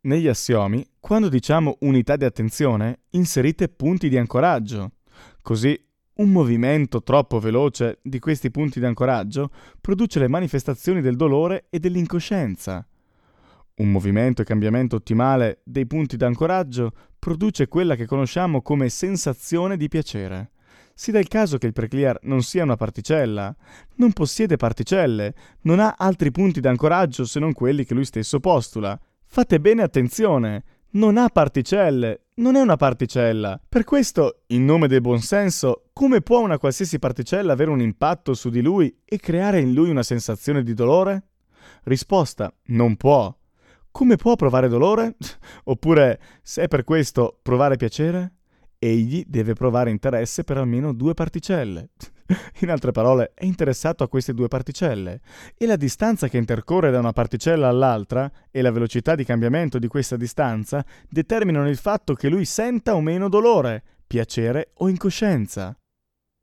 Negli assiomi, quando diciamo unità di attenzione, inserite punti di ancoraggio. Così, un movimento troppo veloce di questi punti di ancoraggio produce le manifestazioni del dolore e dell'incoscienza. Un movimento e cambiamento ottimale dei punti d'ancoraggio produce quella che conosciamo come sensazione di piacere. Si dà il caso che il preclear non sia una particella, non possiede particelle, non ha altri punti d'ancoraggio se non quelli che lui stesso postula. Fate bene attenzione, non ha particelle, non è una particella. Per questo, in nome del buonsenso, come può una qualsiasi particella avere un impatto su di lui e creare in lui una sensazione di dolore? Risposta: non può. Come può provare dolore? Oppure, se è per questo provare piacere? Egli deve provare interesse per almeno 2 particelle. In altre parole, è interessato a queste 2 particelle, e la distanza che intercorre da una particella all'altra e la velocità di cambiamento di questa distanza determinano il fatto che lui senta o meno dolore, piacere o incoscienza.